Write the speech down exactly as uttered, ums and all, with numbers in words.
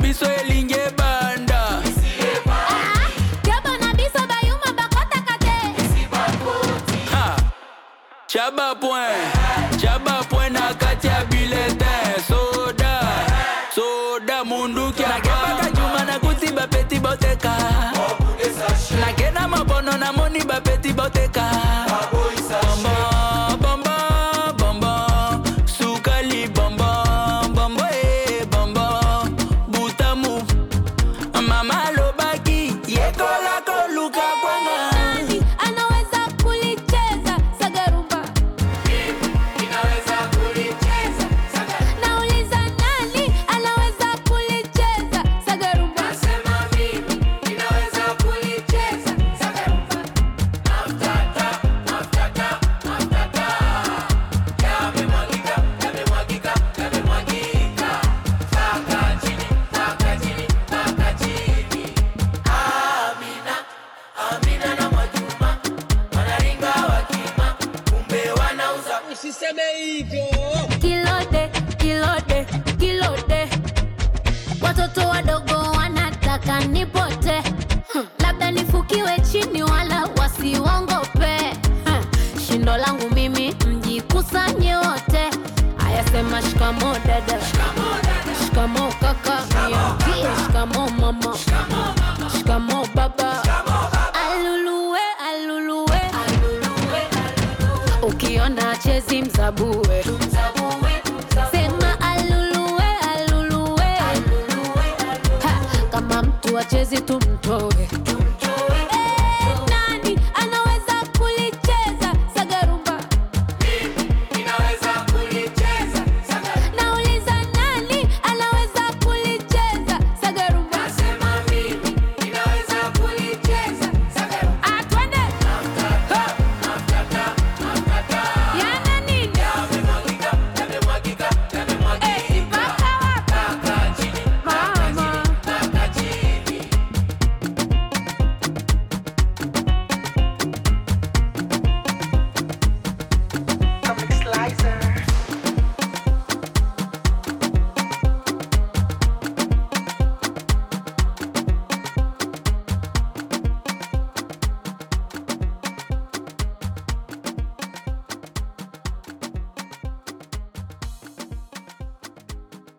biso elinge banda. Diabo na biso bayuma bakota kate. Ha! Chaba point, chaba point na katia bulletin. Soda, soda mundu kia na kebaka juma na kuti ba peti boteka. Na kena mabono na moni ba peti boteka. Bamba, bamba, bamba, sukali bamba, bamba eh bamba, butamu. Mama lobaki, yekola koluka kwanga. Nani anaweza kulicheza sagarumba? Inaweza kulicheza sagarumba. Nauliza nani anaweza kulicheza sagarumba? Nasema mimi inaweza kulicheza sagarumba. Maftata, maftata, maftata. Yamemwagika, yamemwagika, yamemwagika. Paka chini, paka chini, paka chini. Amina, Amina na Mwajuma wanaringa wakima, kumbe wanauza. Usiseme hivyo. Kilode, kilode, kilode. Watoto wadogo wanataka nipote. Hmm, labda nifukiwe chini wala wasiwongope. Hmm, shindo langu mimi mjikusanye wote. Aya sema shikamo dada, shikamo kaka, niambie shikamo mama, shikamo baba. Aluluwe, aluluwe, ukiona chezi mzabue. Sema aluluwe, aluluwe, ha, kama mtu achezi tumtoe.